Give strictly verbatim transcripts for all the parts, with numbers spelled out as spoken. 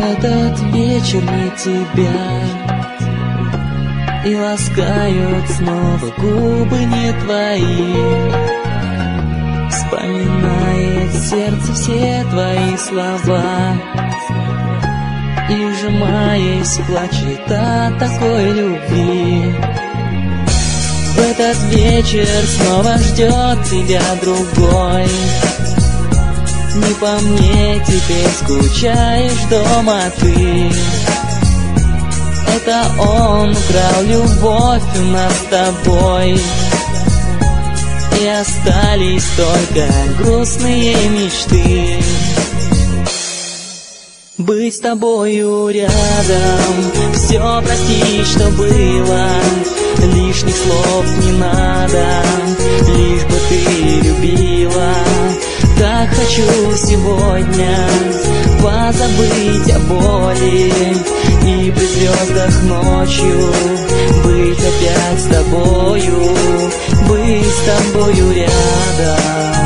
этот вечер не тебя, и ласкают снова губы не твои. Вспоминает сердце все твои слова, и, сжимаясь, плачет от такой любви. В этот вечер снова ждет тебя другой. Не по мне теперь скучаешь дома ты. Это он украл любовь у нас с тобой, и остались только грустные мечты. Быть с тобою рядом, все простить, что было, лишних слов не надо, лишь бы ты любила. Так хочу сегодня позабыть о боли и при звездах ночью быть опять с тобою, быть с тобою рядом.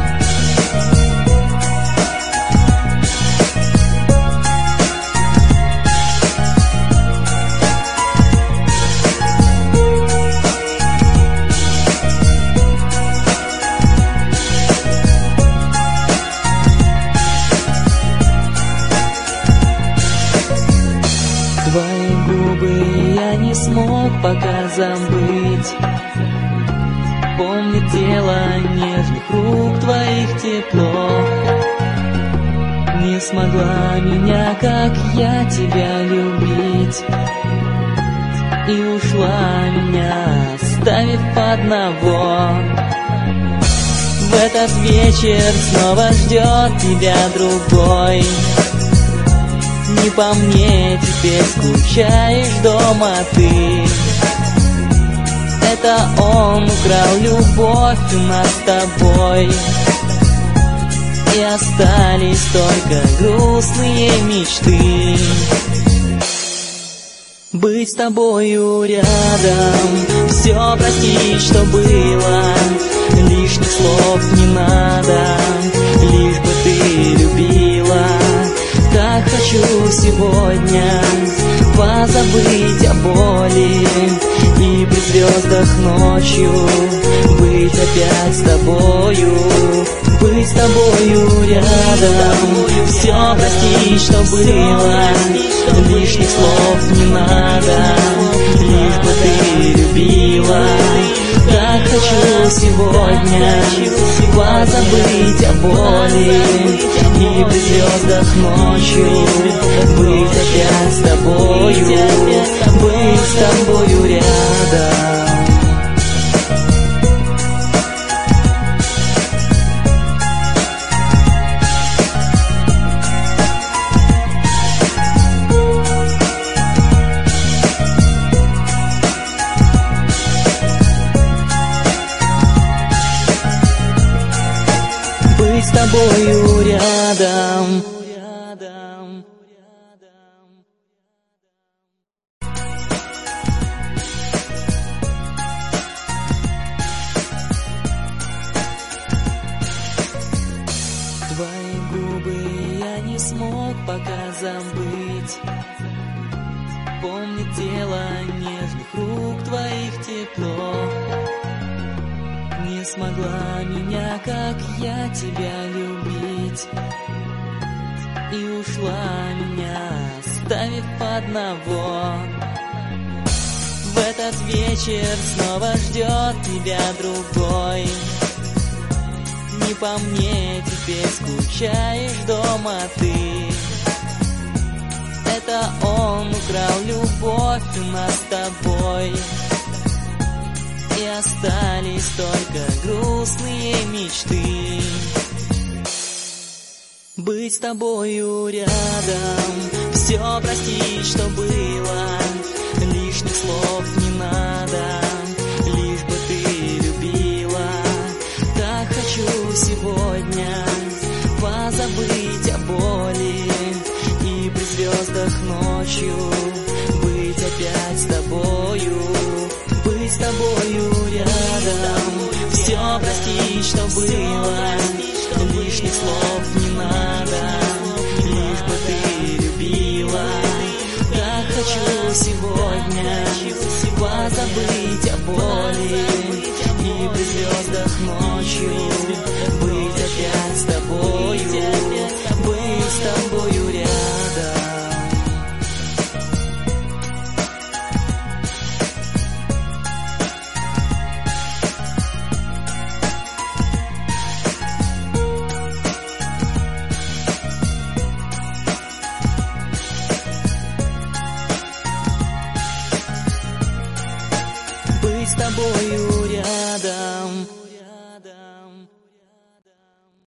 Твои губы я не смог пока забыть. Помнит тело нежных рук твоих тепло. Не смогла меня, как я тебя, любить, и ушла меня, оставив одного. В этот вечер снова ждет тебя другой. Не по мне теперь скучаешь дома ты. Это он украл любовь у нас с тобой, и остались только грустные мечты. Быть с тобою рядом, все простить, что было, лишних слов не надо, лишь бы ты любила. Так хочу сегодня позабыть о боли и при звездах ночью быть опять с тобою, быть с тобою рядом. Все простить, что было, лишних слов не надо, лишь бы ты любила. Так хочу сегодня позабыть о боли и при звездах ночью быть опять с тобою, быть с тобою рядом. Быть с тобою рядом. Твои губы я не смог пока забыть. Помнит тело нежных рук твоих тепло. Не смогла меня, как я тебя, любить, и ушла меня, оставив одного. В этот вечер снова ждет тебя другой. Не по мне теперь скучаешь дома ты. Это он украл любовь у нас с тобой, и остались только грустные мечты. Быть с тобою рядом, все простить, что было, лишних слов не надо, лишь бы ты любила. Так хочу сегодня позабыть о боли и при звездах ночью быть опять с тобою, быть с тобою рядом. Все простить, что было, лишних слов не надо, лишь бы ты любила. сегодня позабыть о боли и при звездах ночью быть опять с тобою, быть с тобою рядом. Быть с тобою